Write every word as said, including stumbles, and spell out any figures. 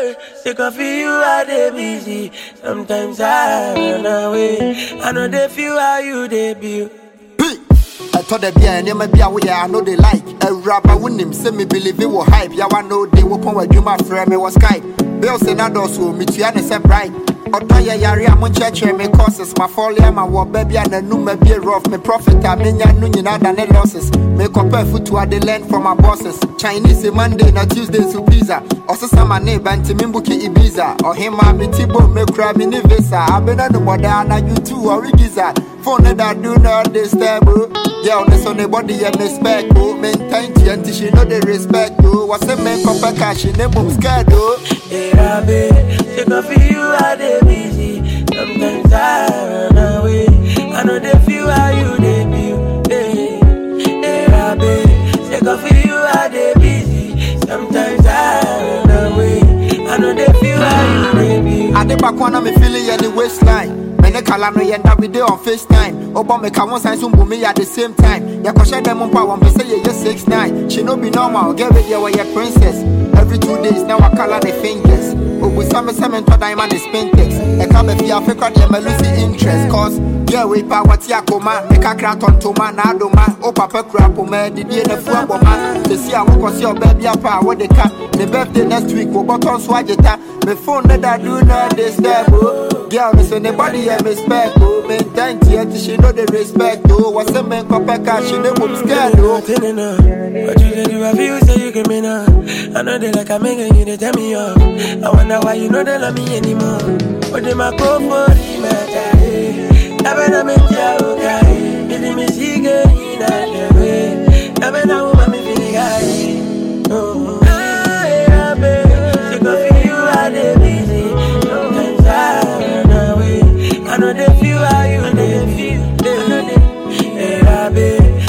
babe, sick of you, I dey busy. Sometimes I run away. I know they feel how you debut. I told them, yeah, and they may be aware, I know they like. A rapper wouldn't say me believe it was hype. Yeah, I know they will come with you, my friend, me was Skype. Bill Senado, so me to an set bright. Otoya yari amun church me causes my folly my war baby and a new me be rough me profit I mean ya nu nyina than losses. Me compare food to the land from my bosses. Chinese Monday na Tuesday to pizza. Also some neighbor and Timimbuki Ibiza. Or him my tibo me crab in the visa. I been on the modern you too or giza. Phone that do not disturb. Yeah, on this on the body yeah me spec oh maintain to until she know the respect oh. What's the man compare cash in the boom scared oh. Yeah, babe, sick of you, I dey busy. Sometimes I run away. I know they feel how you debut. Hey, hey, babe, sick of you, I dey busy. Sometimes I run away. I know they feel how you debut. I dey back when me feeling any waistline. Mene kala no yenda we dey on FaceTime. Oba me ka one sign some me at the same time. Ya kwashe dem on power me say you just six nine. She no be normal, get ready where your princess. Every two days now I call her the fingers. Oh, we some seven to diamond is pintex. I come if you Africa they me lose interest. Cause yeah we power tia koma. Make a crack on to man na do man. Oh papa crap o me the day the fuck man. To see I walk see your baby apa what they can. The birthday next week we button swageta. Me phone that I do not disturb oh. Girl me say nobody have respect oh. Maintain till she know the respect oh. What's the man compare cash she no move scared oh. What you say do I feel say you give me now. I know they like I'm making you they tell me off. I wonder why you know they love me anymore. But they might go for the matter. I better make you okay. Did me see girl in that way. I better woman me feel guy. Oh, yeah, babe. Sick of you, I dey busy. Sometimes I run away. I know they feel how you they feel. Yeah, babe.